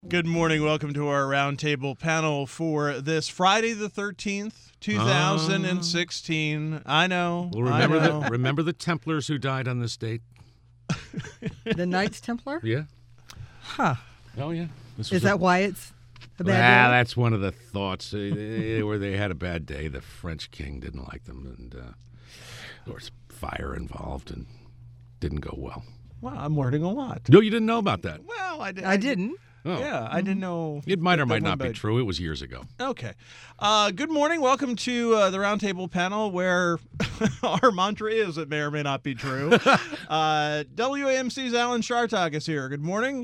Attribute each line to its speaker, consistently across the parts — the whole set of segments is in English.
Speaker 1: Good morning. Welcome to our roundtable panel for this Friday the 13th, 2016. I know.
Speaker 2: Well, remember the Templars who died on this date?
Speaker 3: The Knights Templar?
Speaker 2: Yeah.
Speaker 3: Huh.
Speaker 2: Oh, yeah.
Speaker 3: Is that why it's a bad day?
Speaker 2: That's one of the thoughts. Where they had a bad day. The French king didn't like them, and there was fire involved, and didn't go well.
Speaker 1: Well, I'm learning a lot.
Speaker 2: No, you didn't know about that.
Speaker 1: Well, I
Speaker 3: didn't.
Speaker 2: Oh.
Speaker 1: Yeah, I didn't know.
Speaker 2: It might or might not be true. It was years ago.
Speaker 1: Okay. Good morning. Welcome to the roundtable panel where our mantra is it may or may not be true. WAMC's Alan Chartock is here. Good morning.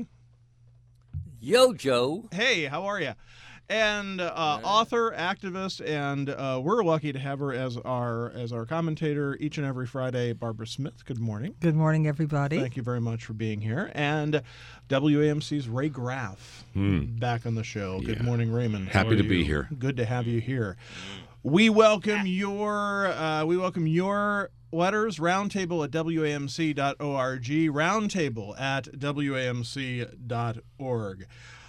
Speaker 4: Yo, Joe.
Speaker 1: Hey, how are you? And author, activist, and we're lucky to have her as our commentator each and every Friday, Barbara Smith. Good morning.
Speaker 3: Good morning, everybody.
Speaker 1: Thank you very much for being here. And WAMC's Ray Graff back on the show. Good morning, Raymond.
Speaker 2: Happy to be here.
Speaker 1: Good to have you here. We welcome your letters, roundtable at WAMC.org, roundtable at WAMC.org.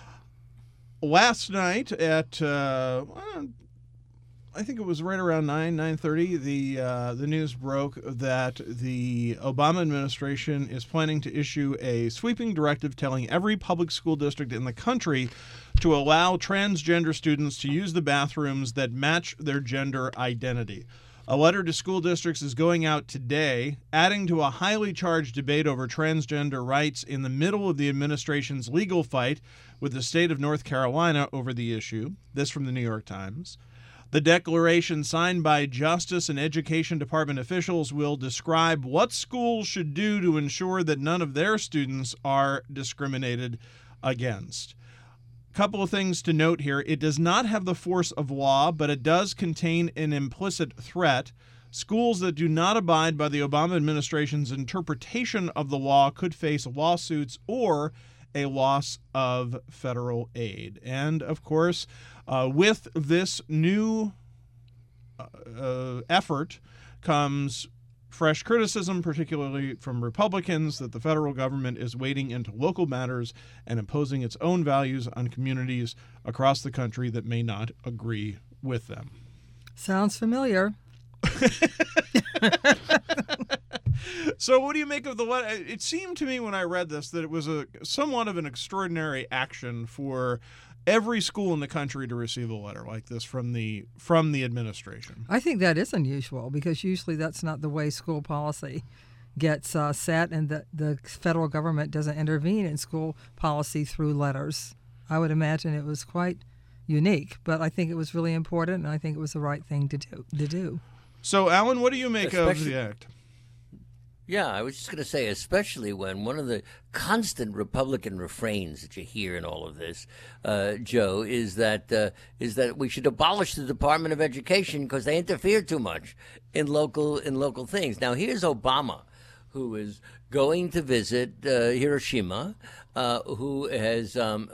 Speaker 1: Last night at, I think it was right around 9:30, the news broke that the Obama administration is planning to issue a sweeping directive telling every public school district in the country to allow transgender students to use the bathrooms that match their gender identity. A letter to school districts is going out today, adding to a highly charged debate over transgender rights in the middle of the administration's legal fight with the state of North Carolina over the issue. This from the New York Times. The declaration signed by Justice and Education Department officials will describe what schools should do to ensure that none of their students are discriminated against. Couple of things to note here. It does not have the force of law, but it does contain an implicit threat. Schools that do not abide by the Obama administration's interpretation of the law could face lawsuits or a loss of federal aid. And, of course, with this new effort comes fresh criticism, particularly from Republicans, that the federal government is wading into local matters and imposing its own values on communities across the country that may not agree with them.
Speaker 3: Sounds familiar.
Speaker 1: So what do you make of the letter? It seemed to me when I read this that it was somewhat of an extraordinary action for every school in the country to receive a letter like this from the administration.
Speaker 3: I think that is unusual because usually that's not the way school policy gets set, and the federal government doesn't intervene in school policy through letters. I would imagine it was quite unique, but I think it was really important, and I think it was the right thing to do.
Speaker 1: So, Alan, what do you make of the act?
Speaker 4: Yeah, I was just going to say, especially when one of the constant Republican refrains that you hear in all of this, Joe, is that we should abolish the Department of Education because they interfere too much in local things. Now, here's Obama, who is going to visit Hiroshima, who has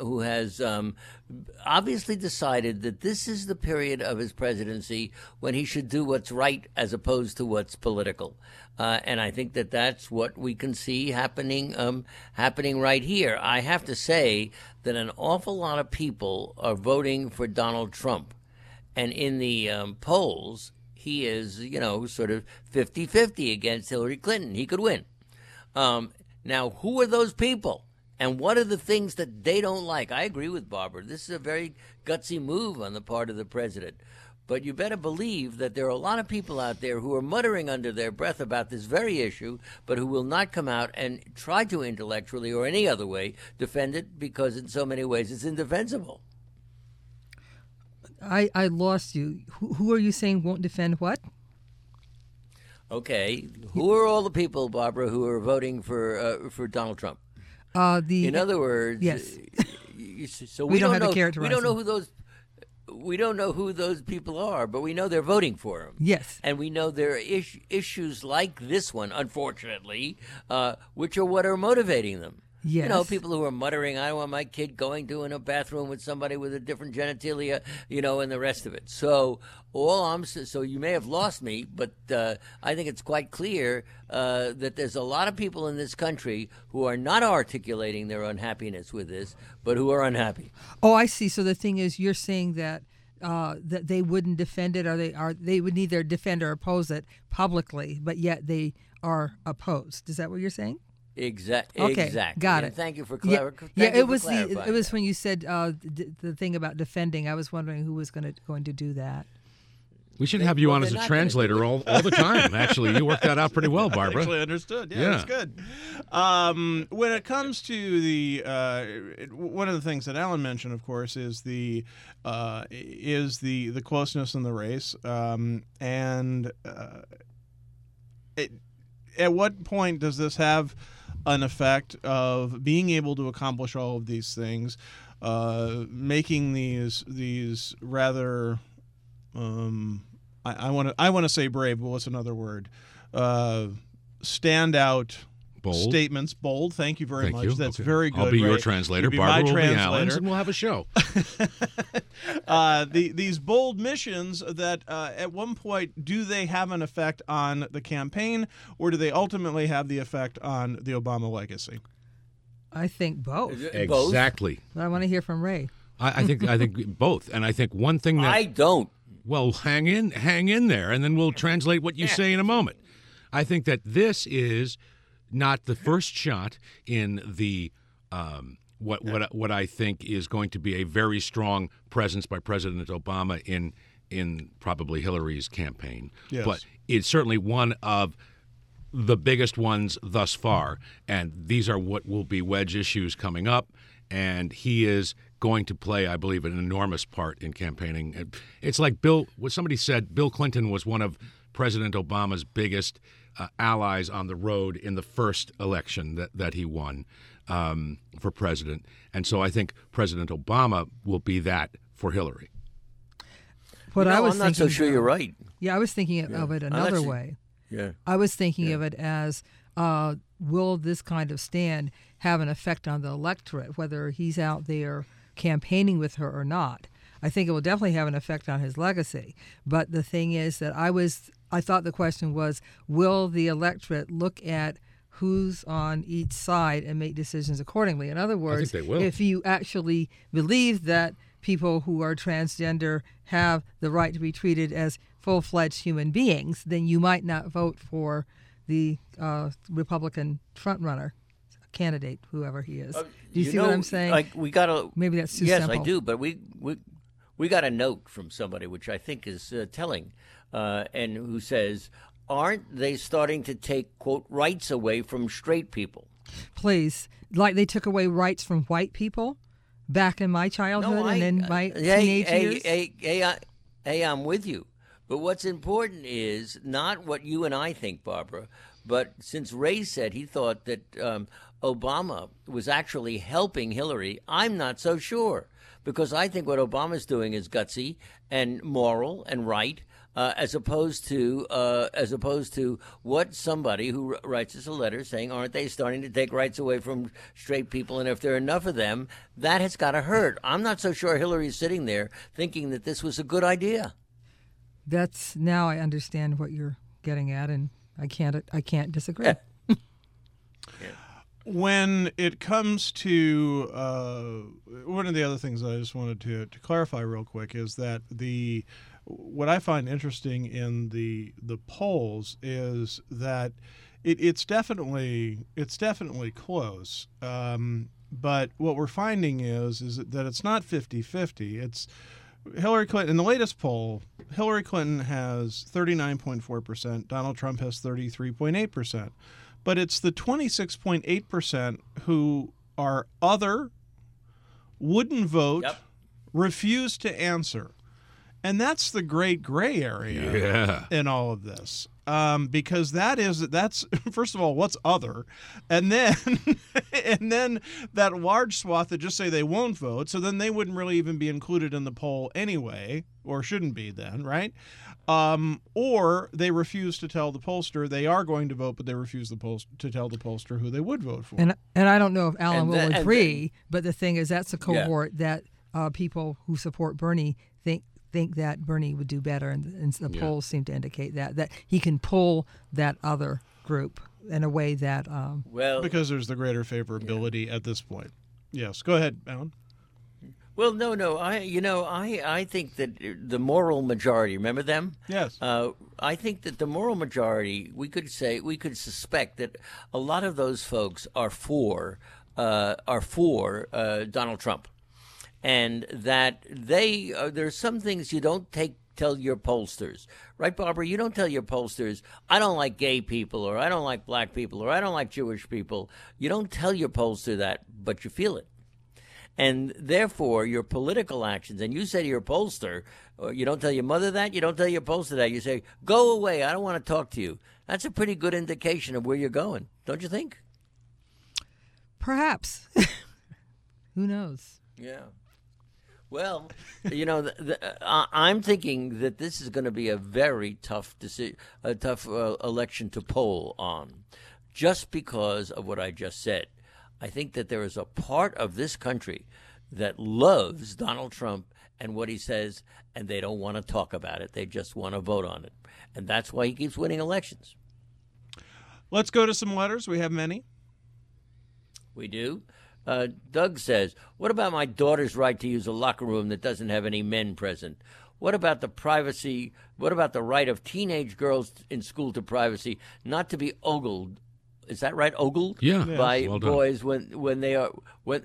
Speaker 4: obviously decided that this is the period of his presidency when he should do what's right as opposed to what's political. And I think that that's what we can see happening right here. I have to say that an awful lot of people are voting for Donald Trump. And in the polls, he is, sort of 50-50 against Hillary Clinton. He could win. Now, who are those people? And what are the things that they don't like? I agree with Barbara. This is a very gutsy move on the part of the president. But you better believe that there are a lot of people out there who are muttering under their breath about this very issue, but who will not come out and try to intellectually or any other way defend it because in so many ways it's indefensible.
Speaker 3: I lost you. Who are you saying won't defend what?
Speaker 4: Okay. Who are all the people, Barbara, who are voting for Donald Trump? In other words,
Speaker 3: yes.
Speaker 4: So
Speaker 3: we don't have to characterize.
Speaker 4: We don't know who those. We don't know who those people are, but we know they're voting for him.
Speaker 3: Yes.
Speaker 4: And we know there are issues like this one, unfortunately, which are what are motivating them.
Speaker 3: Yes.
Speaker 4: You know, people who are muttering, I don't want my kid going to in a bathroom with somebody with a different genitalia, you know, and the rest of it. So so you may have lost me, but I think it's quite clear that there's a lot of people in this country who are not articulating their unhappiness with this, but who are unhappy.
Speaker 3: Oh, I see. So the thing is, you're saying that that they wouldn't defend it, or they would neither defend or oppose it publicly, but yet they are opposed. Is that what you're saying?
Speaker 4: Exactly.
Speaker 3: Okay,
Speaker 4: Exactly.
Speaker 3: got
Speaker 4: And
Speaker 3: it.
Speaker 4: thank you for
Speaker 3: Yeah,
Speaker 4: clarifying.
Speaker 3: it was when you said the thing about defending. I was wondering who was going to do that.
Speaker 2: We should have you on
Speaker 4: they're
Speaker 2: as a
Speaker 4: not
Speaker 2: translator all the time. Actually, you worked that out pretty well, Barbara.
Speaker 1: Actually understood. Yeah,
Speaker 2: Yeah.
Speaker 1: that's good. When it comes to the one of the things that Alan mentioned, of course, is the closeness in the race, at what point does this have an effect of being able to accomplish all of these things, making these rather I want to say brave, but what's another word? Standout
Speaker 2: Bold.
Speaker 1: statements. Bold. Thank you very
Speaker 2: Thank
Speaker 1: much.
Speaker 2: you.
Speaker 1: That's
Speaker 2: Okay.
Speaker 1: very good.
Speaker 2: I'll be your
Speaker 1: Ray.
Speaker 2: translator.
Speaker 1: You be
Speaker 2: Barbara
Speaker 1: my
Speaker 2: will be Alan's,
Speaker 1: translator.
Speaker 2: and we'll have a show.
Speaker 1: These bold missions that at one point, do they have an effect on the campaign, or do they ultimately have the effect on the Obama legacy?
Speaker 3: I think both.
Speaker 4: Both?
Speaker 2: Exactly.
Speaker 3: But I want to hear from Ray.
Speaker 2: I think both. And I think one thing that
Speaker 4: I don't.
Speaker 2: well, hang in there, and then we'll translate what you say in a moment. I think that this is not the first shot in the what I think is going to be a very strong presence by President Obama in probably Hillary's campaign.
Speaker 1: Yes.
Speaker 2: But it's certainly one of the biggest ones thus far, and these are what will be wedge issues coming up, and he is going to play, I believe, an enormous part in campaigning. It's like what somebody said, Bill Clinton was one of President Obama's biggest allies on the road in the first election that he won for president. And so I think President Obama will be that for Hillary.
Speaker 3: What I was
Speaker 4: I'm not
Speaker 3: thinking
Speaker 4: so sure you're right.
Speaker 3: Yeah, I was thinking of it another
Speaker 4: actually-
Speaker 3: way.
Speaker 4: Yeah.
Speaker 3: I was thinking of it as will this kind of stand have an effect on the electorate, whether he's out there campaigning with her or not. I think it will definitely have an effect on his legacy. But the thing is that I thought the question was, will the electorate look at who's on each side and make decisions accordingly? In other words,
Speaker 2: they will.
Speaker 3: if you actually believe that people who are transgender have the right to be treated as full-fledged human beings, then you might not vote for the Republican frontrunner candidate, whoever he is. Do you see what I'm saying?
Speaker 4: Like we got to.
Speaker 3: Maybe that's too
Speaker 4: yes,
Speaker 3: simple.
Speaker 4: I do. But we got a note from somebody which I think is telling, and who says, "Aren't they starting to take quote rights away from straight people?"
Speaker 3: Please, like they took away rights from white people back in my childhood and in my teenage years.
Speaker 4: Hey, I'm with you. But what's important is not what you and I think, Barbara, but since Ray said he thought that Obama was actually helping Hillary, I'm not so sure. Because I think what Obama's doing is gutsy and moral and right, as opposed to what somebody who writes us a letter saying, aren't they starting to take rights away from straight people? And if there are enough of them, that has got to hurt. I'm not so sure Hillary's sitting there thinking that this was a good idea.
Speaker 3: That's now I understand what you're getting at, and I can't disagree.
Speaker 1: When it comes to one of the other things that I just wanted to clarify real quick is that what I find interesting in the polls is that it's definitely close, but what we're finding is that it's not 50-50. It's Hillary Clinton. In the latest poll, Hillary Clinton has 39.4%. Donald Trump has 33.8%. But it's the 26.8% who are other, wouldn't vote, refuse to answer. And that's the great gray area in all of this. because that's first of all, what's other, and then and then that large swath that just say they won't vote, so then they wouldn't really even be included in the poll anyway, or shouldn't be then, right? Or they refuse to tell the pollster they are going to vote, but they refuse to tell the pollster who they would vote for.
Speaker 3: And I don't know if Alan will agree, but the thing is that's a cohort that people who support Bernie think that Bernie would do better, and the polls seem to indicate that he can pull that other group in a way that
Speaker 1: because there's the greater favorability at this point. Yes, go ahead, Alan.
Speaker 4: Well, no. I think that the moral majority. Remember them?
Speaker 1: Yes.
Speaker 4: I think that the moral majority. We could suspect that a lot of those folks are for Donald Trump, and that there's some things you don't tell your pollsters, right, Barbara? You don't tell your pollsters, I don't like gay people, or I don't like black people, or I don't like Jewish people. You don't tell your pollster that, but you feel it. And therefore, your political actions, and you say to your pollster, or you don't tell your mother that, you don't tell your pollster that, you say, go away, I don't want to talk to you. That's a pretty good indication of where you're going, don't you think?
Speaker 3: Perhaps. Who knows?
Speaker 4: Yeah. Well, I'm thinking that this is going to be a very tough election to poll on, just because of what I just said. I think that there is a part of this country that loves Donald Trump and what he says, and they don't want to talk about it. They just want to vote on it. And that's why he keeps winning elections.
Speaker 1: Let's go to some letters. We have many.
Speaker 4: We do. Doug says, what about my daughter's right to use a locker room that doesn't have any men present? What about the privacy? What about the right of teenage girls in school to privacy, not to be ogled? Is that right? Ogled?
Speaker 2: Yeah.
Speaker 4: By
Speaker 2: well
Speaker 4: boys when they are was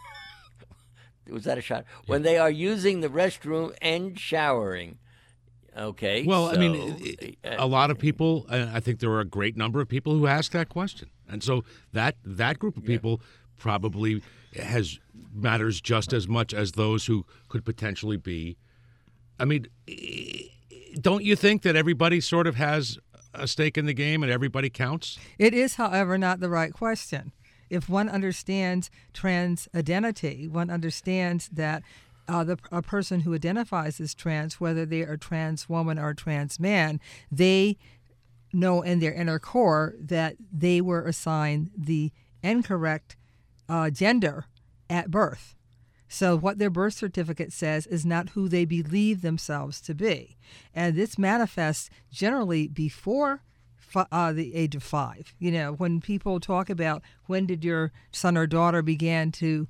Speaker 4: that a shot? When they are using the restroom and showering. Okay.
Speaker 2: Well, a lot of people. I think there are a great number of people who ask that question, and so that group of people probably matters just as much as those who could potentially be. I mean, don't you think that everybody sort of has a stake in the game and everybody counts?
Speaker 3: It is, however, not the right question. If one understands trans identity, one understands that a person who identifies as trans, whether they are trans woman or trans man, they know in their inner core that they were assigned the incorrect gender at birth. So what their birth certificate says is not who they believe themselves to be. And this manifests generally before the age of 5. When people talk about when did your son or daughter begin to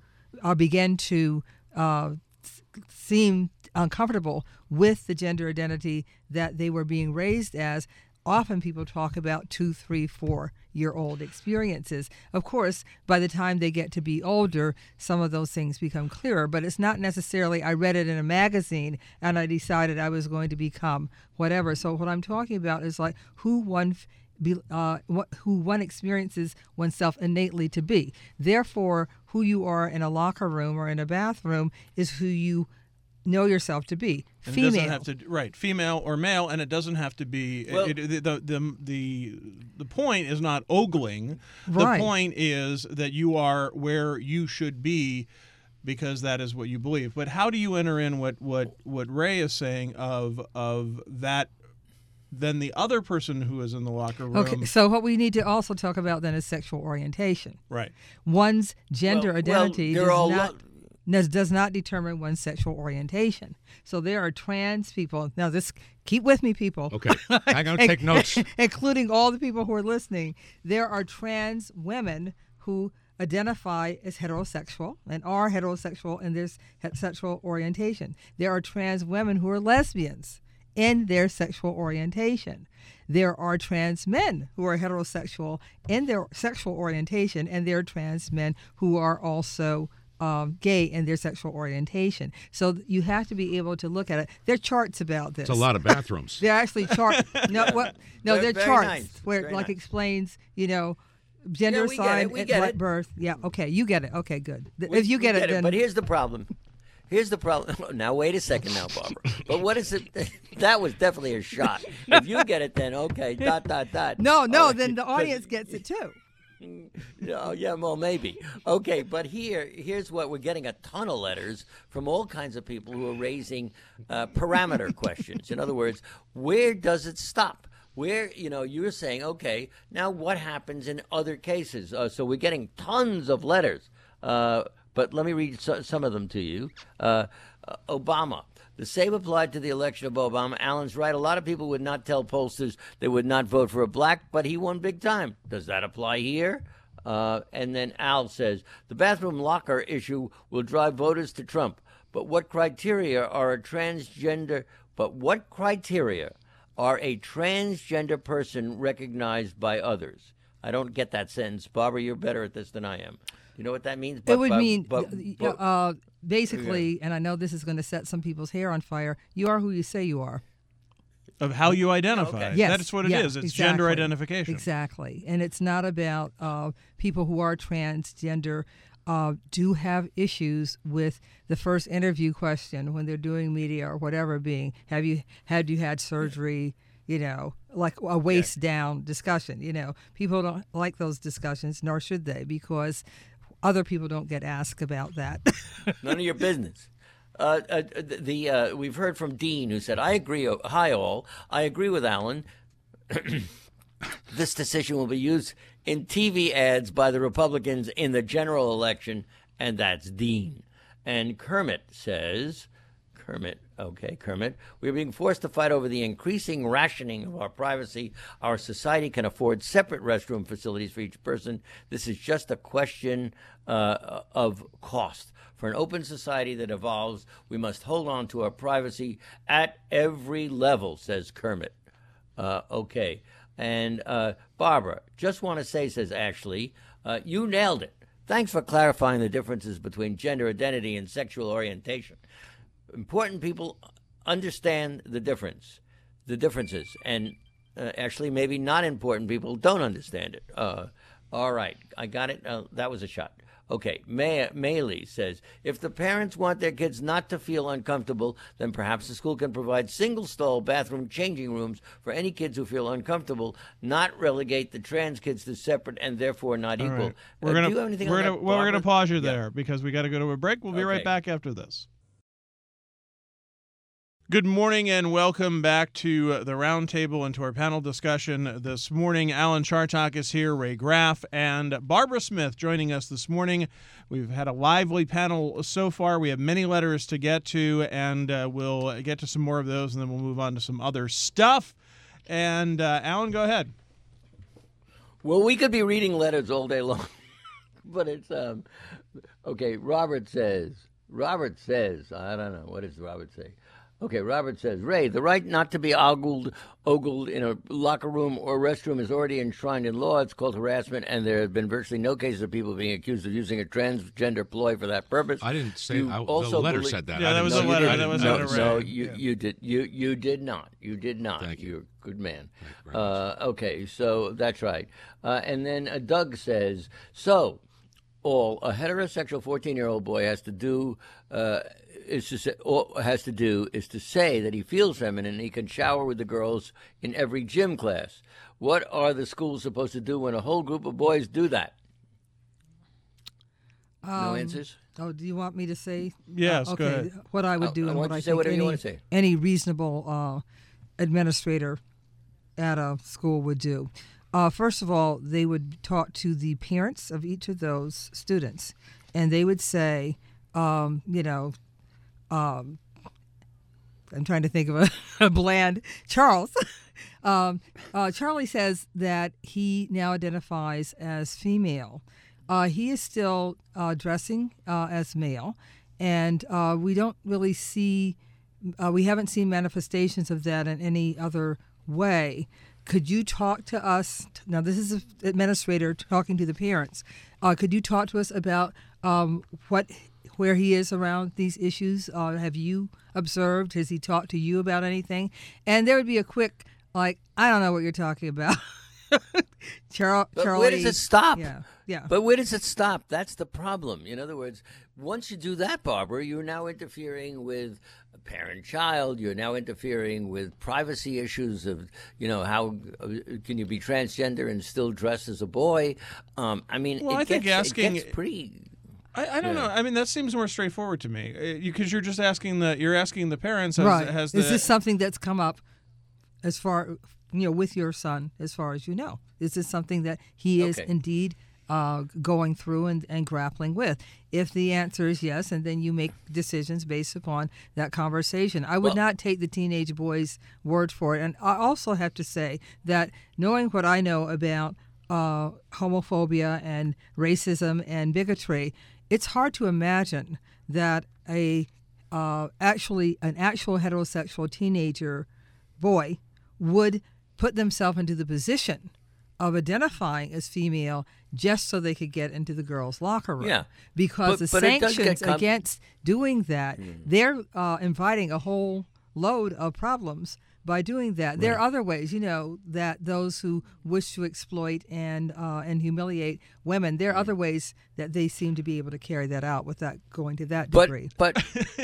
Speaker 3: seem uncomfortable with the gender identity that they were being raised as, often people talk about 2, 3, 4-year-old experiences. Of course, by the time they get to be older, some of those things become clearer, but it's not necessarily I read it in a magazine and I decided I was going to become whatever. So what I'm talking about is like who one experiences oneself innately to be. Therefore, who you are in a locker room or in a bathroom is who you know yourself to be.
Speaker 1: And
Speaker 3: female.
Speaker 1: It doesn't have to, right, female or male, and it doesn't have to be.
Speaker 4: Well,
Speaker 1: the point is not ogling.
Speaker 3: Right.
Speaker 1: The point is that you are where you should be, because that is what you believe. But how do you enter in what Ray is saying of that? Then the other person who is in the locker room.
Speaker 3: Okay, so what we need to also talk about then is sexual orientation.
Speaker 1: Right.
Speaker 3: One's gender identity does not determine one's sexual orientation. So there are trans people. Now, keep with me, people.
Speaker 2: Okay, I'm going to take notes.
Speaker 3: Including all the people who are listening. There are trans women who identify as heterosexual and are heterosexual in their sexual orientation. There are trans women who are lesbians in their sexual orientation. There are trans men who are heterosexual in their sexual orientation, and there are trans men who are also gay in their sexual orientation. So you have to be able to look at it. There are charts about this.
Speaker 2: It's a lot of bathrooms.
Speaker 3: They're actually charts. They're charts
Speaker 4: nice.
Speaker 3: where
Speaker 4: Very
Speaker 3: it
Speaker 4: nice.
Speaker 3: explains, gender
Speaker 4: we
Speaker 3: sign
Speaker 4: get
Speaker 3: at
Speaker 4: it.
Speaker 3: birth. Yeah, okay, you get it. Okay, good. If you get it, then
Speaker 4: But here's the problem. Here's the problem. Now, wait a second now, Barbara. But what is it? That was definitely a shot. If you get it, then okay, ...
Speaker 3: No,
Speaker 4: Right.
Speaker 3: then the audience gets it too.
Speaker 4: Oh, yeah, well, maybe. Okay, but here's what we're getting: a ton of letters from all kinds of people who are raising parameter questions. In other words, where does it stop? Where, you're saying, okay, now what happens in other cases? So we're getting tons of letters. But let me read some of them to you. Obama. The same applied to the election of Obama. Alan's right. A lot of people would not tell pollsters they would not vote for a black, but he won big time. Does that apply here? And then Al says, the bathroom locker issue will drive voters to Trump. But what criteria are a transgender person recognized by others? I don't get that sentence. Barbara, you're better at this than I am. You know what that means?
Speaker 3: It would mean, basically, and I know this is going to set some people's hair on fire, you are who you say you are.
Speaker 1: Of how you identify.
Speaker 4: Okay.
Speaker 3: Yes,
Speaker 1: That's what it is. It's
Speaker 3: exactly.
Speaker 1: gender identification.
Speaker 3: Exactly. And it's not about people who are transgender do have issues with the first interview question when they're doing media or whatever being, had you had surgery? Like a waist down discussion. People don't like those discussions, nor should they, because other people don't get asked about that.
Speaker 4: None of your business. We've heard from Dean, who said, I agree. Hi, all. I agree with Alan. This decision will be used in TV ads by the Republicans in the general election, and that's Dean. And Kermit says, Kermit, we're being forced to fight over the increasing rationing of our privacy. Our society can afford separate restroom facilities for each person. This is just a question of cost. For an open society that evolves, we must hold on to our privacy at every level, says Kermit. Okay. And Barbara, just want to say, says Ashley, you nailed it. Thanks for clarifying the differences between gender identity and sexual orientation. Important people understand the differences, and actually maybe not important people don't understand it. All right, I got it. That was a shot. Okay, Maylee says, if the parents want their kids not to feel uncomfortable, then perhaps the school can provide single-stall bathroom changing rooms for any kids who feel uncomfortable, not relegate the trans kids to separate and therefore not equal.
Speaker 1: Right.
Speaker 4: Do you have anything on that,
Speaker 1: we're going to pause you
Speaker 4: Yeah.
Speaker 1: there because we got to go to a break. We'll be right
Speaker 4: Okay.
Speaker 1: back after this. Good morning and welcome back to the roundtable and to our panel discussion this morning. Alan Chartock is here, Ray Graff, and Barbara Smith joining us this morning. We've had a lively panel so far. We have many letters to get to, and we'll get to some more of those, and then we'll move on to some other stuff. And Alan, go ahead.
Speaker 4: Well, we could be reading letters all day long, but it's okay. Robert says, I don't know, what does Robert say? Okay, Robert says, Ray, the right not to be ogled in a locker room or restroom is already enshrined in law. It's called harassment, and there have been virtually no cases of people being accused of using a transgender ploy for that purpose.
Speaker 2: I didn't say.
Speaker 4: You
Speaker 2: The
Speaker 4: also
Speaker 2: letter
Speaker 4: believe-
Speaker 2: said that.
Speaker 1: Yeah,
Speaker 2: I
Speaker 1: that
Speaker 2: didn't
Speaker 1: was
Speaker 2: say-
Speaker 1: a letter.
Speaker 2: I
Speaker 1: That was
Speaker 2: didn't-
Speaker 1: not a
Speaker 2: no,
Speaker 1: Ray.
Speaker 4: No,
Speaker 1: Yeah.
Speaker 4: you did not. You did not.
Speaker 2: Thank you.
Speaker 4: You're a good man.
Speaker 2: Thank you very much.
Speaker 4: Okay, so that's right. And then Doug says, so all a heterosexual 14-year-old boy has to do is to say that he feels feminine and he can shower with the girls in every gym class. What are the schools supposed to do when a whole group of boys do that? No answers?
Speaker 3: Oh, do you want me to say?
Speaker 1: Yes,
Speaker 3: okay,
Speaker 1: go ahead.
Speaker 3: What I would do
Speaker 4: I
Speaker 3: and
Speaker 4: want
Speaker 3: what
Speaker 4: you
Speaker 3: I
Speaker 4: to say
Speaker 3: think
Speaker 4: whatever you want to say.
Speaker 3: any reasonable administrator at a school would do. First of all, they would talk to the parents of each of those students, and they would say, I'm trying to think of a bland Charles. Charlie says that he now identifies as female. He is still dressing as male, and we don't really see, we haven't seen manifestations of that in any other way. Could you talk to us? Now, this is an administrator talking to the parents. Could you talk to us about where he is around these issues? Have you observed? Has he talked to you about anything? And there would be a quick, I don't know what you're talking about.
Speaker 4: But where does it stop?
Speaker 3: Yeah.
Speaker 4: But where does it stop? That's the problem. In other words, once you do that, Barbara, you're now interfering with parent-child. You're now interfering with privacy issues of, how can you be transgender and still dress as a boy? It gets pretty.
Speaker 1: I don't know. I mean, that seems more straightforward to me because you're just asking the parents.
Speaker 3: Is this something that's come up as far with your son, as far as you know? Is this something that he is indeed going through and grappling with? If the answer is yes, and then you make decisions based upon that conversation. I would not take the teenage boy's word for it. And I also have to say that knowing what I know about homophobia and racism and bigotry, it's hard to imagine that an actual heterosexual teenager boy would put themselves into the position of identifying as female just so they could get into the girls' locker room.
Speaker 4: Yeah.
Speaker 3: Because the sanctions against doing that, they're inviting a whole load of problems by doing that. Right. There are other ways, that those who wish to exploit and humiliate women, there are other ways that they seem to be able to carry that out without going to that degree.
Speaker 4: But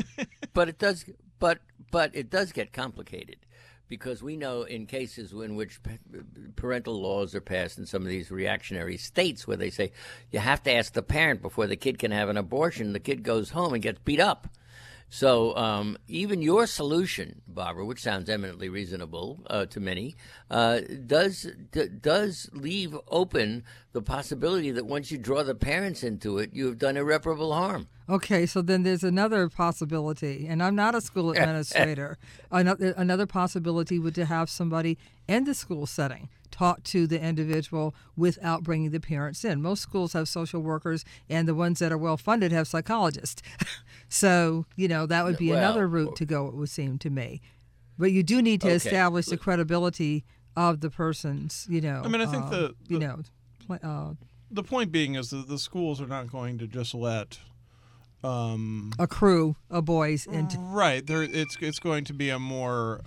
Speaker 4: it does get complicated. Because we know in cases in which parental laws are passed in some of these reactionary states where they say you have to ask the parent before the kid can have an abortion, the kid goes home and gets beat up. So even your solution, Barbara, which sounds eminently reasonable to many, does leave open the possibility that once you draw the parents into it, you have done irreparable harm.
Speaker 3: Okay, so then there's another possibility, and I'm not a school administrator. Another possibility would to have somebody in the school setting talk to the individual without bringing the parents in. Most schools have social workers, and the ones that are well-funded have psychologists. So, that would be another route to go, it would seem to me. But you do need to establish the credibility of the person's, I
Speaker 1: think the point being is that the schools are not going to just let
Speaker 3: a crew of boys into
Speaker 1: right. It's going to be a more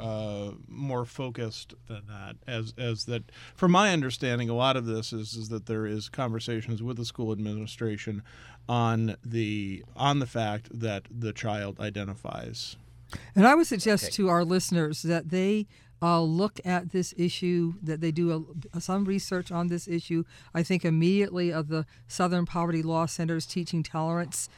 Speaker 1: focused than that. As that, from my understanding, a lot of this is that there is conversations with the school administration on the fact that the child identifies.
Speaker 3: And I would suggest to our listeners that they look at this issue, that they do some research on this issue. I think immediately of the Southern Poverty Law Center's Teaching Tolerance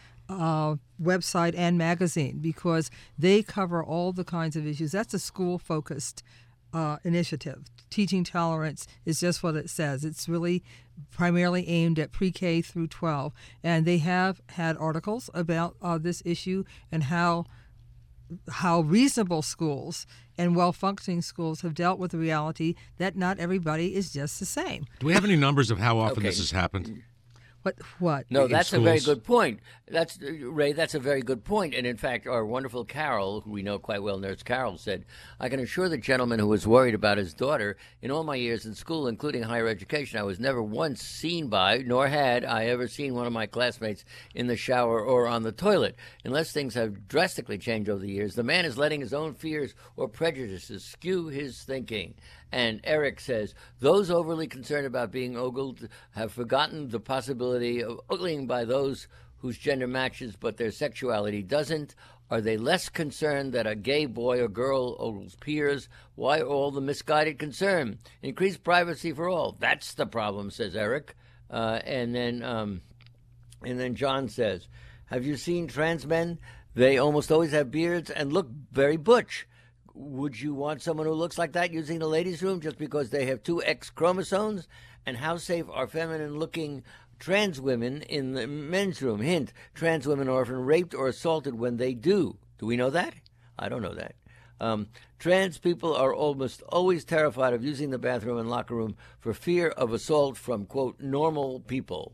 Speaker 3: website and magazine, because they cover all the kinds of issues. That's a school-focused initiative. Teaching Tolerance is just what it says. It's really primarily aimed at pre-K through 12, and they have had articles about this issue and how reasonable schools and well-functioning schools have dealt with the reality that not everybody is just the same.
Speaker 2: Do we have any numbers of how often this has happened?
Speaker 3: What?
Speaker 4: No, that's a very good point. Ray, that's a very good point. And in fact, our wonderful Carol, who we know quite well, Nurse Carol, said, I can assure the gentleman who was worried about his daughter, in all my years in school, including higher education, I was never once seen by, nor had I ever seen one of my classmates in the shower or on the toilet. Unless things have drastically changed over the years, the man is letting his own fears or prejudices skew his thinking. And Eric says, those overly concerned about being ogled have forgotten the possibility of ogling by those whose gender matches but their sexuality doesn't. Are they less concerned that a gay boy or girl ogles peers? Why all the misguided concern? Increased privacy for all. That's the problem, says Eric. And then John says, have you seen trans men? They almost always have beards and look very butch. Would you want someone who looks like that using the ladies' room just because they have two X chromosomes? And how safe are feminine-looking trans women in the men's room? Hint, trans women are often raped or assaulted when they do. Do we know that? I don't know that. Trans people are almost always terrified of using the bathroom and locker room for fear of assault from, quote, normal people.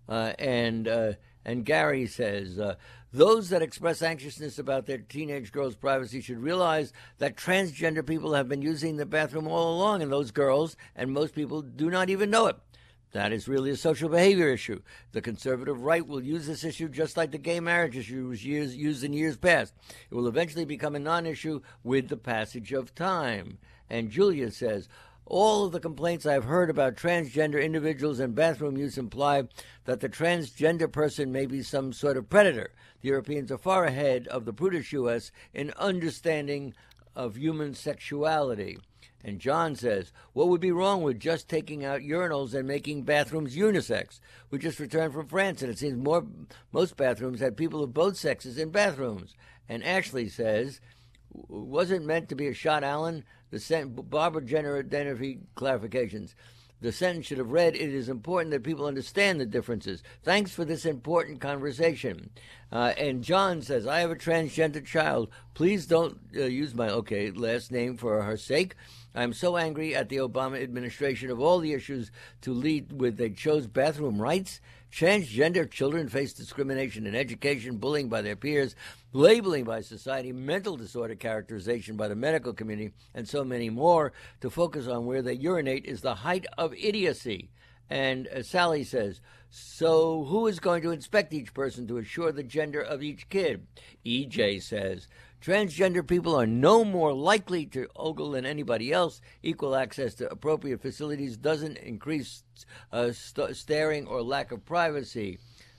Speaker 4: And Gary says, those that express anxiousness about their teenage girls' privacy should realize that transgender people have been using the bathroom all along, and those girls and most people do not even know it. That is really a social behavior issue. The conservative right will use this issue just like the gay marriage issue was used in years past. It will eventually become a non-issue with the passage of time. And Julia says, All of the complaints I've heard about transgender individuals and bathroom use imply that the transgender person may be some sort of predator. The Europeans are far ahead of the prudish U.S. in understanding of human sexuality. And John says, what would be wrong with just taking out urinals and making bathrooms unisex? We just returned from France, and it seems most bathrooms had people of both sexes in bathrooms. And Ashley says, wasn't meant to be a shot, Alan. Barbara Jenner identity clarifications. The sentence should have read, it is important that people understand the differences. Thanks for this important conversation. And John says, I have a transgender child. Please don't use my last name for her sake. I'm so angry at the Obama administration of all the issues to lead with. They chose bathroom rights. Transgender children face discrimination in education, bullying by their peers, labeling by society, mental disorder characterization by the medical community, and so many more. To focus on where they urinate is the height of idiocy. And Sally says, so who is going to inspect each person to assure the gender of each kid? EJ says, transgender people are no more likely to ogle than anybody else. Equal access to appropriate facilities doesn't increase staring or lack of privacy.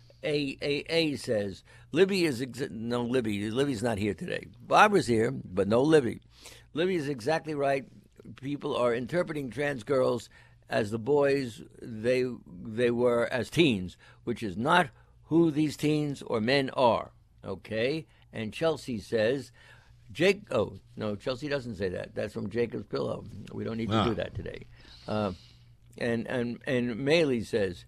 Speaker 4: AAA says, Libby's not here today. Barbara's here, but no Libby. Libby is exactly right. People are interpreting trans girls as the boys they were as teens, which is not who these teens or men are. Okay? And Chelsea says, Chelsea doesn't say that. That's from Jacob's Pillow. We don't need to do that today. And Maylee says,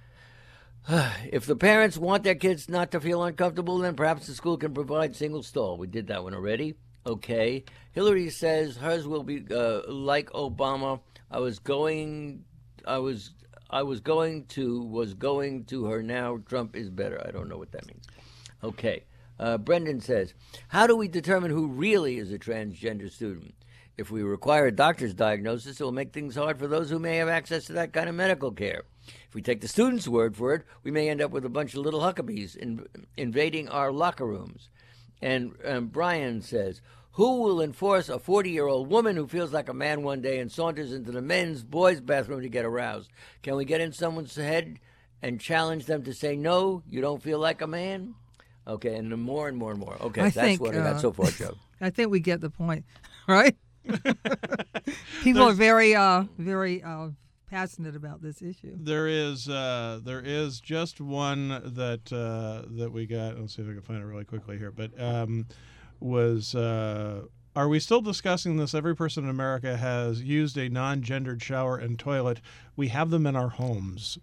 Speaker 4: if the parents want their kids not to feel uncomfortable, then perhaps the school can provide single stall. We did that one already. Okay. Hillary says hers will be like Obama. Was going to her now. Trump is better. I don't know what that means. Okay. Brendan says, how do we determine who really is a transgender student? If we require a doctor's diagnosis, it will make things hard for those who may have access to that kind of medical care. If we take the student's word for it, we may end up with a bunch of little Huckabees invading our locker rooms. And Brian says, who will enforce a 40-year-old woman who feels like a man one day and saunters into the boys' bathroom to get aroused? Can we get in someone's head and challenge them to say, no, you don't feel like a man? Okay, and more and more and more. Okay, that's what I got so far, Joe.
Speaker 3: I think we get the point, right? People are very passionate about this issue.
Speaker 1: There is just one that we got. Let's see if I can find it really quickly here. But are we still discussing this? Every person in America has used a non-gendered shower and toilet. We have them in our homes.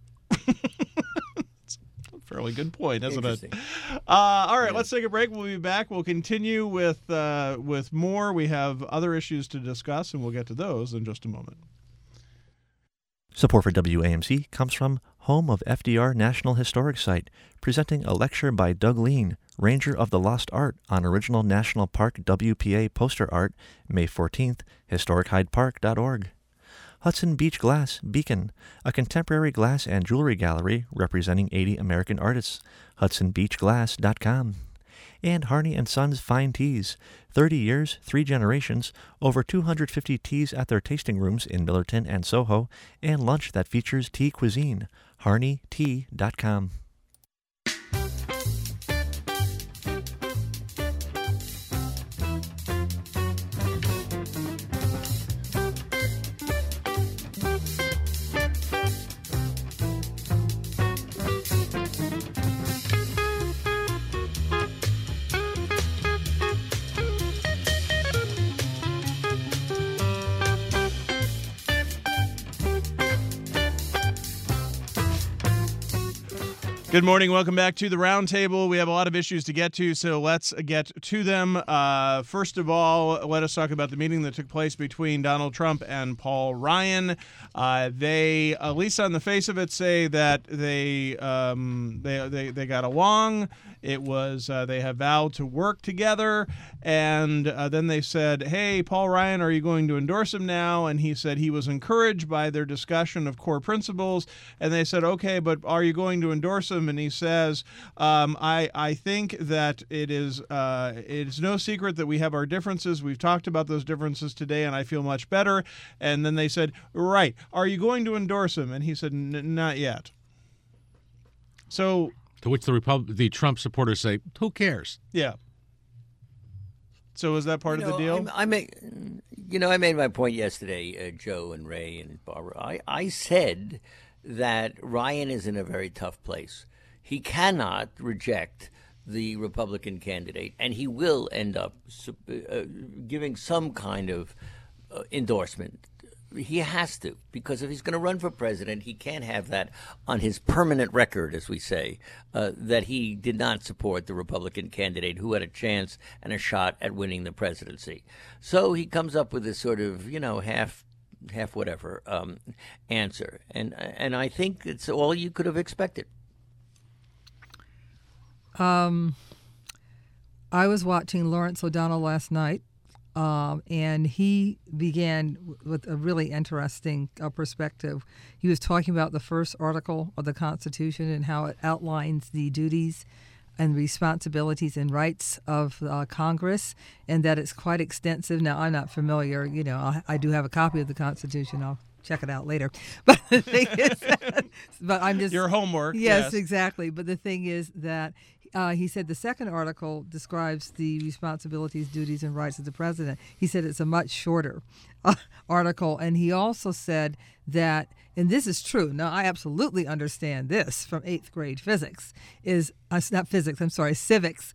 Speaker 1: Fairly good point, isn't it? All right, let's take a break. We'll be back. We'll continue with more. We have other issues to discuss, and we'll get to those in just a moment.
Speaker 5: Support for WAMC comes from Home of FDR National Historic Site, presenting a lecture by Doug Lean, Ranger of the Lost Art, on original National Park WPA poster art, May 14th, historichydepark.org. Hudson Beach Glass Beacon, a contemporary glass and jewelry gallery representing 80 American artists, hudsonbeachglass.com. And Harney & Sons Fine Teas, 30 years, 3 generations, over 250 teas at their tasting rooms in Millerton and Soho, and lunch that features tea cuisine, harneytea.com.
Speaker 1: Good morning. Welcome back to the Roundtable. We have a lot of issues to get to, so let's get to them. First of all, let us talk about the meeting that took place between Donald Trump and Paul Ryan. They, at least on the face of it, say that they got along. It was they have vowed to work together, and then they said, "Hey, Paul Ryan, are you going to endorse him now?" And he said he was encouraged by their discussion of core principles, and they said, "Okay, but are you going to endorse him him, and he says, I think that it's no secret that we have our differences. We've talked about those differences today, and I feel much better. And then they said, right, are you going to endorse him? And he said, not yet. So,
Speaker 2: to which the Trump supporters say, who cares?
Speaker 1: Yeah. So is that part of the deal?
Speaker 4: I made my point yesterday, Joe and Ray and Barbara. I said that Ryan is in a very tough place. He cannot reject the Republican candidate, and he will end up giving some kind of endorsement. He has to, because if he's going to run for president, he can't have that on his permanent record, as we say, that he did not support the Republican candidate who had a chance and a shot at winning the presidency. So he comes up with this sort of, half whatever answer, and I think it's all you could have expected.
Speaker 3: I was watching Lawrence O'Donnell last night, and he began with a really interesting perspective. He was talking about the first article of the Constitution and how it outlines the duties and responsibilities and rights of Congress, and that it's quite extensive. Now, I'm not familiar. I do have a copy of the Constitution. I'll check it out later. But the thing is, but I'm just
Speaker 1: your homework.
Speaker 3: Yes, exactly. But the thing is that he said the second article describes the responsibilities, duties, and rights of the president. He said it's a much shorter article, and he also said that, and this is true. Now, I absolutely understand this from 8th grade physics. Civics.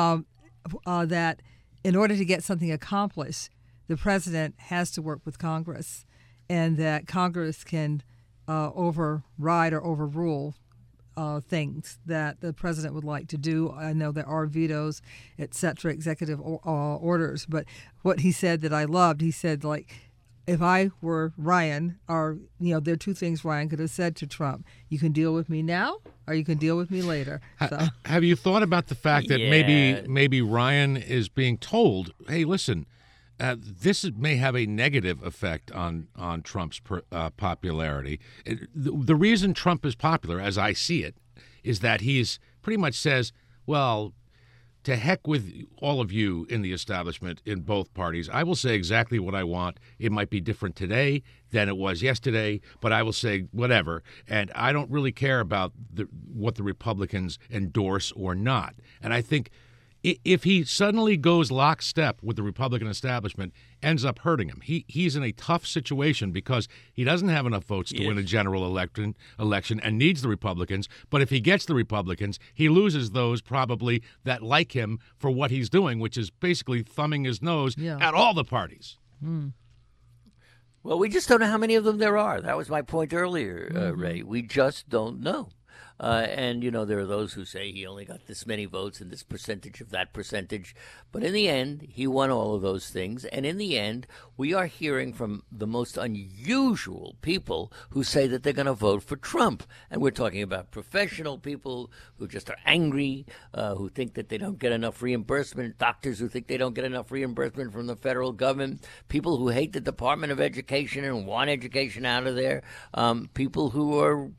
Speaker 3: That in order to get something accomplished, the president has to work with Congress, and that Congress can override or overrule things that the president would like to do. I know there are vetoes, et cetera, executive orders. But what he said that I loved, he said, if I were Ryan, there are two things Ryan could have said to Trump. You can deal with me now, or you can deal with me later. So.
Speaker 2: Have you thought about the fact that maybe Ryan is being told, hey, listen, this may have a negative effect on Trump's popularity. The reason Trump is popular, as I see it, is that he's pretty much says, well, to heck with all of you in the establishment in both parties. I will say exactly what I want. It might be different today than it was yesterday, but I will say whatever. And I don't really care about what the Republicans endorse or not. And I think if he suddenly goes lockstep with the Republican establishment, ends up hurting him. He's in a tough situation because he doesn't have enough votes to win a general election and needs the Republicans. But if he gets the Republicans, he loses those probably that like him for what he's doing, which is basically thumbing his nose at all the parties.
Speaker 3: Mm.
Speaker 4: Well, we just don't know how many of them there are. That was my point earlier, Ray. We just don't know. And, there are those who say he only got this many votes and this percentage of that percentage. But in the end, he won all of those things. And in the end, we are hearing from the most unusual people who say that they're going to vote for Trump. And we're talking about professional people who just are angry, who think that they don't get enough reimbursement, doctors who think they don't get enough reimbursement from the federal government, people who hate the Department of Education and want education out of there, people who are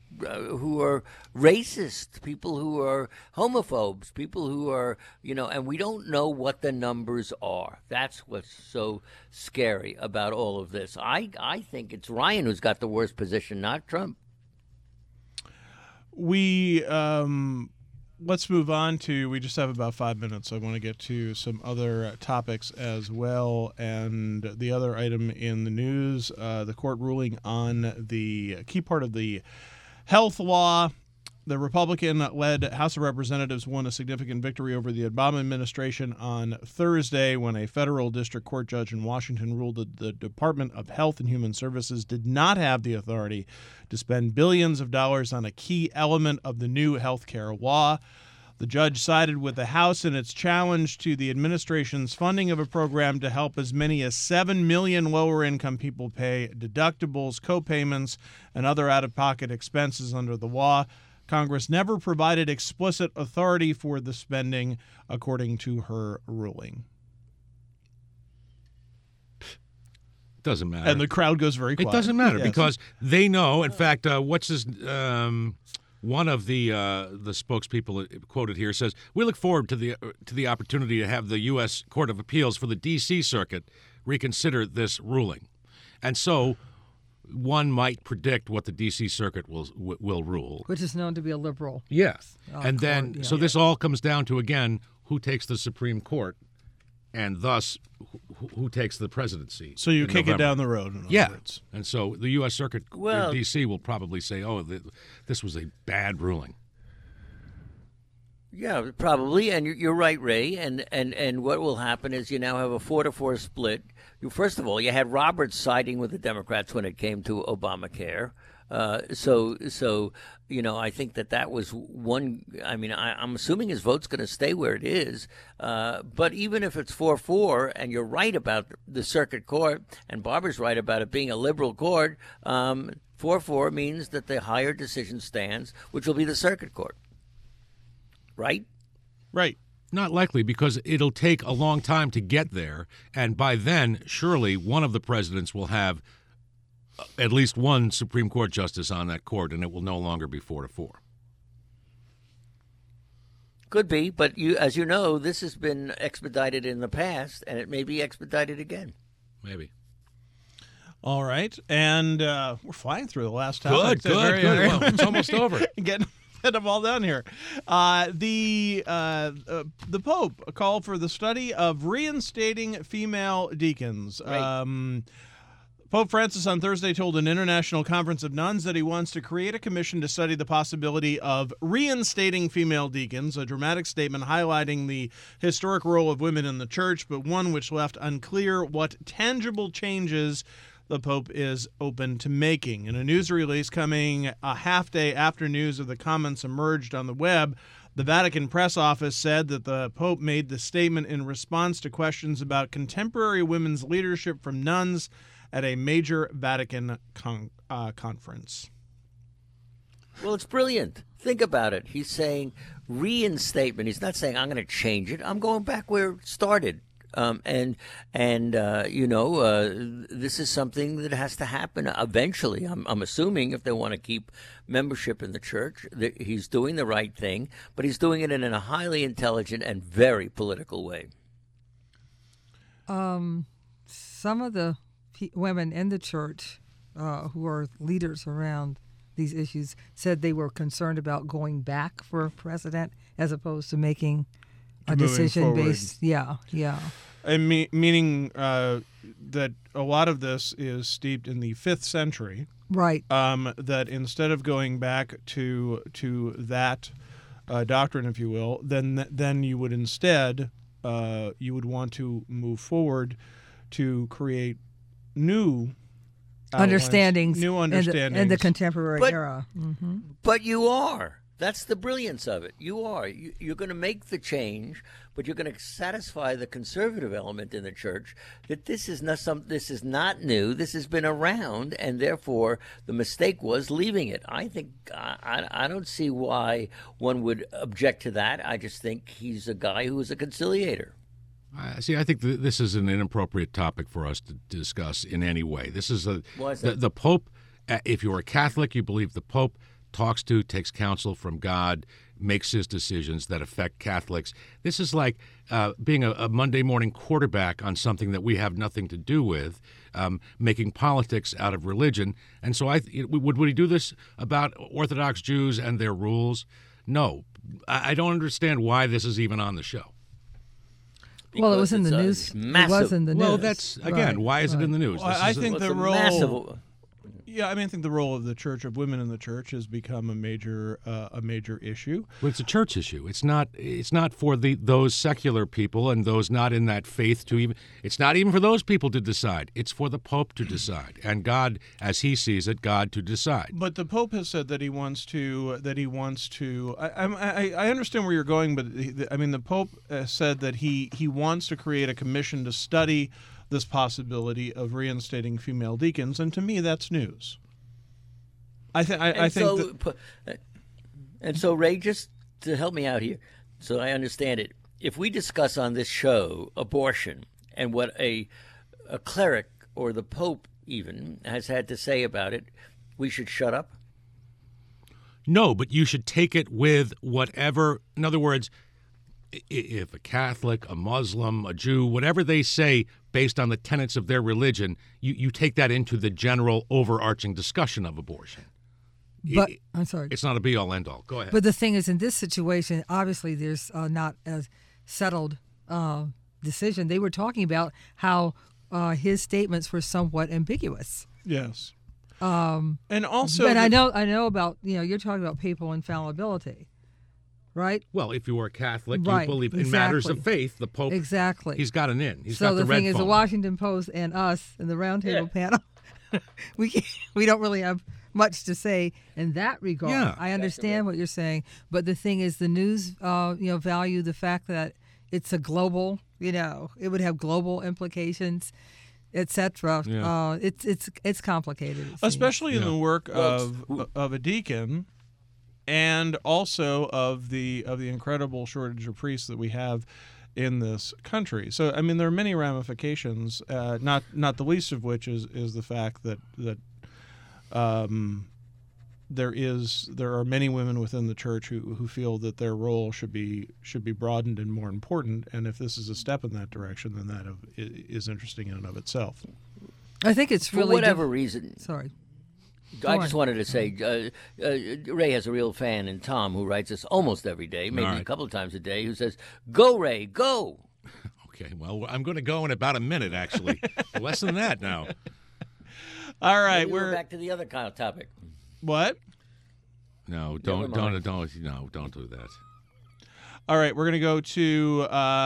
Speaker 4: racist, people who are homophobes, people who are, and we don't know what the numbers are. That's what's so scary about all of this. I think it's Ryan who's got the worst position, not Trump.
Speaker 1: Let's move on to, we just have about 5 minutes. I want to get to some other topics as well. And the other item in the news, the court ruling on the key part of the health law. The Republican-led House of Representatives won a significant victory over the Obama administration on Thursday when a federal district court judge in Washington ruled that the Department of Health and Human Services did not have the authority to spend billions of dollars on a key element of the new health care law. The judge sided with the House in its challenge to the administration's funding of a program to help as many as 7 million lower-income people pay deductibles, co-payments, and other out-of-pocket expenses under the law. Congress never provided explicit authority for the spending, according to her ruling.
Speaker 2: Doesn't matter.
Speaker 1: And the crowd goes very quiet.
Speaker 2: It doesn't matter because they know. In fact, what's his One of the spokespeople quoted here says, "We look forward to the opportunity to have the U.S. Court of Appeals for the D.C. Circuit reconsider this ruling," and so one might predict what the D.C. Circuit will rule,
Speaker 3: which is known to be a liberal.
Speaker 2: Yes, and then
Speaker 3: court, yeah.
Speaker 2: so this all comes down to again who takes the Supreme Court, and thus who takes the presidency.
Speaker 1: So you
Speaker 2: in
Speaker 1: kick
Speaker 2: November.
Speaker 1: it down the road. In other
Speaker 2: Yeah,
Speaker 1: words.
Speaker 2: and so the U.S. Circuit
Speaker 4: Well-
Speaker 2: in D.C. will probably say, "Oh, this was a bad ruling."
Speaker 4: Yeah, probably, and you're right, Ray. And what will happen is you now have a 4-4 split. First of all, you had Roberts siding with the Democrats when it came to Obamacare. So I think that was one. I mean, I'm assuming his vote's going to stay where it is. But even if it's 4-4, and you're right about the circuit court, and Barbara's right about it being a liberal court, 4-4 means that the higher decision stands, which will be the circuit court. Right?
Speaker 1: Right.
Speaker 2: Not likely, because it'll take a long time to get there, and by then, surely one of the presidents will have at least one Supreme Court justice on that court, and it will no longer be 4-4.
Speaker 4: Could be, but as you know, this has been expedited in the past, and it may be expedited again.
Speaker 2: Maybe.
Speaker 1: All right, and we're flying through the last topic.
Speaker 2: Good. Well, it's almost over.
Speaker 1: Getting them all done here. The Pope called for the study of reinstating female deacons.
Speaker 4: Right.
Speaker 1: Pope Francis on Thursday told an international conference of nuns that he wants to create a commission to study the possibility of reinstating female deacons, a dramatic statement highlighting the historic role of women in the church, but one which left unclear what tangible changes the Pope is open to making. In a news release coming a half day after news of the comments emerged on the web, the Vatican press office said that the Pope made the statement in response to questions about contemporary women's leadership from nuns at a major Vatican conference.
Speaker 4: Well, it's brilliant. Think about it. He's saying reinstatement. He's not saying I'm going to change it. I'm going back where it started. This is something that has to happen eventually. I'm assuming if they want to keep membership in the church, that he's doing the right thing, but he's doing it in a highly intelligent and very political way.
Speaker 3: Some of the women in the church who are leaders around these issues said they were concerned about going back for president as opposed to making a decision based. Yeah.
Speaker 1: And meaning that a lot of this is steeped in the 5th century.
Speaker 3: Right.
Speaker 1: That instead of going back to that doctrine, if you will, then you would instead you would want to move forward to create new
Speaker 3: understandings,
Speaker 1: new understandings
Speaker 3: in the contemporary era. Mm-hmm.
Speaker 4: But you are. That's the brilliance of it. You are. You're going to make the change, but you're going to satisfy the conservative element in the church that this is not new. This has been around, and therefore the mistake was leaving it. I think I don't see why one would object to that. I just think he's a guy who is a conciliator.
Speaker 2: I think this is an inappropriate topic for us to discuss in any way. This is the Pope. If you're a Catholic, you believe the Pope takes counsel from God, makes his decisions that affect Catholics. This is like being a Monday morning quarterback on something that we have nothing to do with, making politics out of religion. And so would he do this about Orthodox Jews and their rules? No. I don't understand why this is even on the show.
Speaker 3: Well, it was in the news.
Speaker 4: Massive.
Speaker 3: It was in the news.
Speaker 2: Well, that's, again, why is it in the news?
Speaker 1: Well, I think the role...
Speaker 4: massive...
Speaker 1: Yeah, I think the role of the church, of women in the church, has become a major issue.
Speaker 2: Well, it's a church issue. It's not for those secular people and those not in that faith to even. It's not even for those people to decide. It's for the Pope to decide, and God, as he sees it, God to decide.
Speaker 1: But the Pope has said that he wants to. I understand where you're going, but the Pope said that he wants to create a commission to study this possibility of reinstating female deacons, and to me, that's news.
Speaker 4: So, Ray, just to help me out here, so I understand it, if we discuss on this show abortion and what a cleric or the Pope even has had to say about it, we should shut up?
Speaker 2: No, but you should take it with whatever. In other words, if a Catholic, a Muslim, a Jew, whatever they say based on the tenets of their religion, you take that into the general overarching discussion of abortion.
Speaker 3: But I'm sorry.
Speaker 2: It's not a be-all, end-all. Go ahead.
Speaker 3: But the thing is, in this situation, obviously there's not a settled decision. They were talking about how his statements were somewhat ambiguous.
Speaker 1: Yes. And also,
Speaker 3: but I know about, you're talking about papal infallibility, right?
Speaker 2: Well, if you are a Catholic,
Speaker 3: Right,
Speaker 2: you believe in
Speaker 3: exactly.
Speaker 2: matters of faith, the Pope,
Speaker 3: Exactly.
Speaker 2: he's got an in. He's
Speaker 3: So
Speaker 2: got the
Speaker 3: the
Speaker 2: red
Speaker 3: thing is, the
Speaker 2: phone.
Speaker 3: Washington Post and us and the Roundtable panel, we don't really have much to say in that regard.
Speaker 2: Yeah.
Speaker 3: I understand what you're saying, but the thing is, the news, value the fact that it's a global, it would have global implications, etc.
Speaker 2: Yeah.
Speaker 3: It's complicated, it seems.
Speaker 1: especially in
Speaker 2: Yeah.
Speaker 1: the work of a deacon, and also of the incredible shortage of priests that we have in this country. So, I mean, there are many ramifications, not the least of which is the fact that there are many women within the church who feel that their role should be broadened and more important. And if this is a step in that direction, then that is interesting in and of itself.
Speaker 3: I think it's really
Speaker 4: For whatever reason.
Speaker 3: Sorry.
Speaker 4: I
Speaker 3: Go
Speaker 4: just
Speaker 3: on.
Speaker 4: wanted to say, Ray has a real fan in Tom, who writes us almost every day, maybe
Speaker 2: All right.
Speaker 4: a couple of times a day, who says, "Go, Ray, go."
Speaker 2: Okay, well, I'm going to go in about a minute, actually. Less than that now.
Speaker 1: All right,
Speaker 4: Maybe we're
Speaker 1: we're
Speaker 4: back to the other kind of topic.
Speaker 1: what?
Speaker 2: No,
Speaker 4: Never mind.
Speaker 2: don't do that.
Speaker 1: All right, we're gonna go to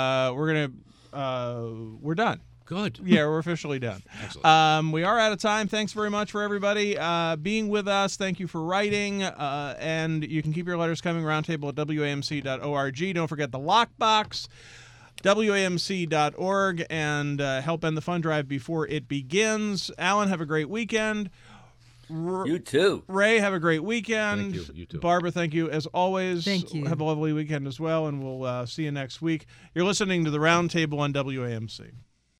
Speaker 1: we're done.
Speaker 2: Good.
Speaker 1: Yeah, we're officially done.
Speaker 2: Excellent.
Speaker 1: We are out of time. Thanks very much for everybody being with us. Thank you for writing. And you can keep your letters coming, roundtable at WAMC.org. Don't forget the lockbox, WAMC.org, and help end the fund drive before it begins. Alan, have a great weekend.
Speaker 4: You too.
Speaker 1: Ray, have a great weekend.
Speaker 2: Thank you. You too.
Speaker 1: Barbara, thank you as always.
Speaker 3: Thank you.
Speaker 1: Have a lovely weekend as well, and we'll see you next week. You're listening to the Roundtable on WAMC.